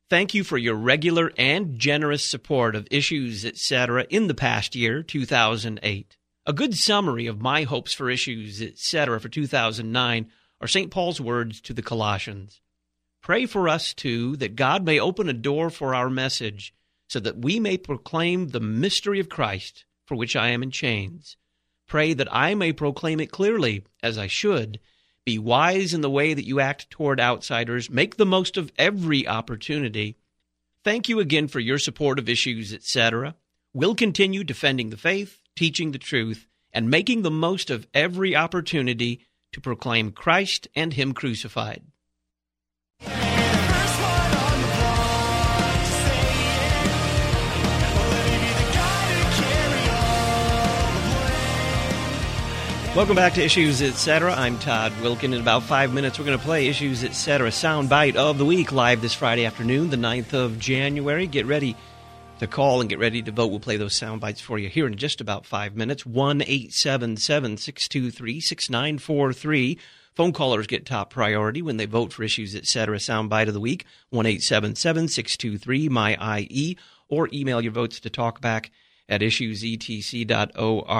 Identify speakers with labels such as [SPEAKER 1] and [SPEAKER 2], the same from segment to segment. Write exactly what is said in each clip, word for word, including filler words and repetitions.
[SPEAKER 1] Thank you for your regular and generous support of Issues, et cetera in the past year, two thousand eight. A good summary of my hopes for Issues, et cetera for two thousand nine are Saint Paul's words to the Colossians. Pray for us, too, that God may open a door for our message, so that we may proclaim the mystery of Christ, for which I am in chains. Pray that I may proclaim it clearly, as I should. Be wise in the way that you act toward outsiders. Make the most of every opportunity. Thank you again for your support of Issues, et cetera. We'll continue defending the faith, teaching the truth, and making the most of every opportunity to proclaim Christ and Him crucified. Welcome back to Issues, et cetera. I'm Todd Wilkin. In about five minutes, we're going to play Issues, et cetera. Soundbite of the week, live this Friday afternoon, the ninth of January. Get ready to call and get ready to vote. We'll play those sound bites for you here in just about five minutes. one eight seven seven, six two three, six nine four three. Phone callers get top priority when they vote for Issues, et cetera. Sound bite of the week. one eight seven seven, six two three, M Y I E. Or email your votes to talkback at issues e t c dot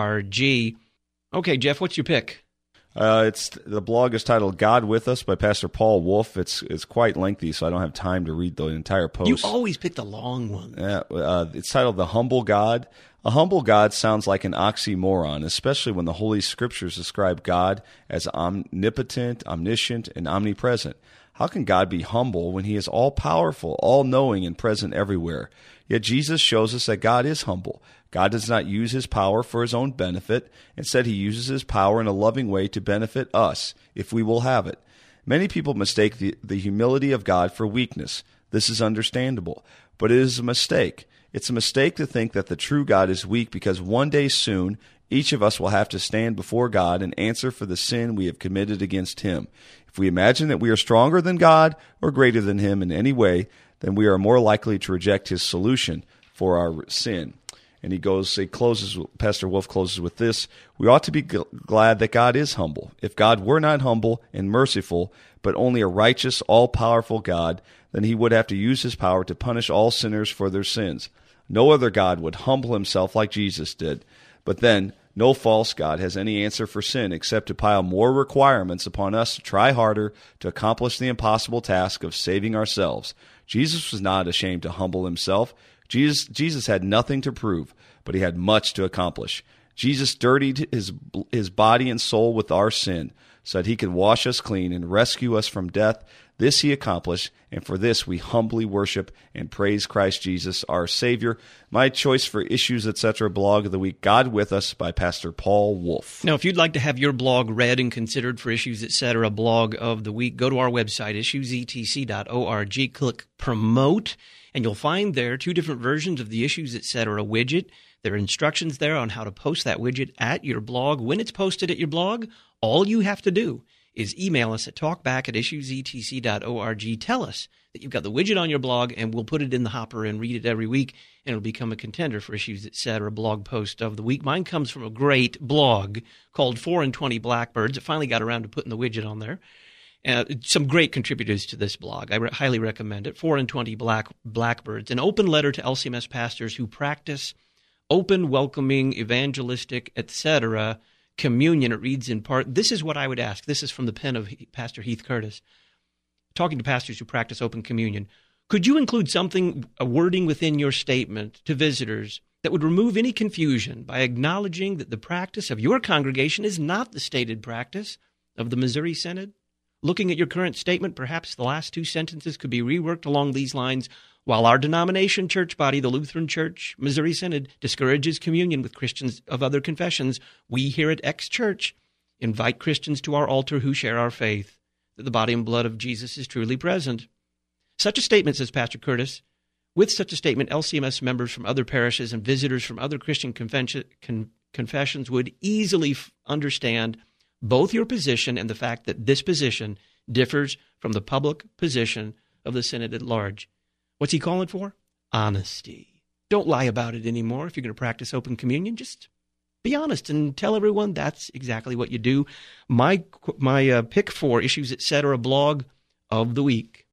[SPEAKER 1] org. Okay, Jeff, what's your pick?
[SPEAKER 2] Uh, it's the blog is titled "God with Us" by Pastor Paul Wolf. It's it's quite lengthy, so I don't have time to read the entire post.
[SPEAKER 1] You always pick the long one.
[SPEAKER 2] Yeah, uh, it's titled "The Humble God." A humble God sounds like an oxymoron, especially when the Holy Scriptures describe God as omnipotent, omniscient, and omnipresent. How can God be humble when He is all-powerful, all-knowing, and present everywhere? Yet Jesus shows us that God is humble. God does not use His power for His own benefit. Instead, He uses His power in a loving way to benefit us, if we will have it. Many people mistake the, the humility of God for weakness. This is understandable, but it is a mistake. It's a mistake to think that the true God is weak because one day soon, each of us will have to stand before God and answer for the sin we have committed against Him. If we imagine that we are stronger than God or greater than Him in any way, then we are more likely to reject His solution for our sin. And he goes, he closes, Pastor Wolf closes with this: we ought to be g- glad that God is humble. If God were not humble and merciful, but only a righteous, all-powerful God, then He would have to use His power to punish all sinners for their sins. No other God would humble Himself like Jesus did. But then, no false God has any answer for sin except to pile more requirements upon us to try harder to accomplish the impossible task of saving ourselves. Jesus was not ashamed to humble Himself. Jesus, Jesus had nothing to prove, but He had much to accomplish. Jesus dirtied his, his body and soul with our sin so that He could wash us clean and rescue us from death. This He accomplished, and for this we humbly worship and praise Christ Jesus, our Savior. My choice for Issues, et cetera blog of the week, God with Us by Pastor Paul Wolf.
[SPEAKER 1] Now, if you'd like to have your blog read and considered for Issues, et cetera blog of the week, go to our website, issues e t c dot org, click Promote, and you'll find there two different versions of the Issues, et cetera widget. There are instructions there on how to post that widget at your blog. When it's posted at your blog, all you have to do is email us at talkback at issues e t c dot org. Tell us that you've got the widget on your blog, and we'll put it in the hopper and read it every week, and it'll become a contender for Issues, et cetera blog post of the week. Mine comes from a great blog called four and twenty Blackbirds. It finally got around to putting the widget on there. Uh, some great contributors to this blog. I re- highly recommend it. four and twenty Black Blackbirds, an open letter to L C M S pastors who practice open, welcoming, evangelistic, et cetera communion. It reads in part, this is what I would ask. This is from the pen of Pastor Heath Curtis, talking to pastors who practice open communion. Could you include something, a wording within your statement to visitors that would remove any confusion by acknowledging that the practice of your congregation is not the stated practice of the Missouri Synod? Looking at your current statement, perhaps the last two sentences could be reworked along these lines. While our denomination church body, the Lutheran Church, Missouri Synod, discourages communion with Christians of other confessions, we here at X Church invite Christians to our altar who share our faith, that the body and blood of Jesus is truly present. Such a statement, says Pastor Curtis, with such a statement, L C M S members from other parishes and visitors from other Christian confession, con, confessions would easily f- understand both your position and the fact that this position differs from the public position of the Synod at large. What's he calling for? Honesty. Don't lie about it anymore. If you're going to practice open communion, just be honest and tell everyone that's exactly what you do. My my uh, pick for Issues, et cetera blog of the week.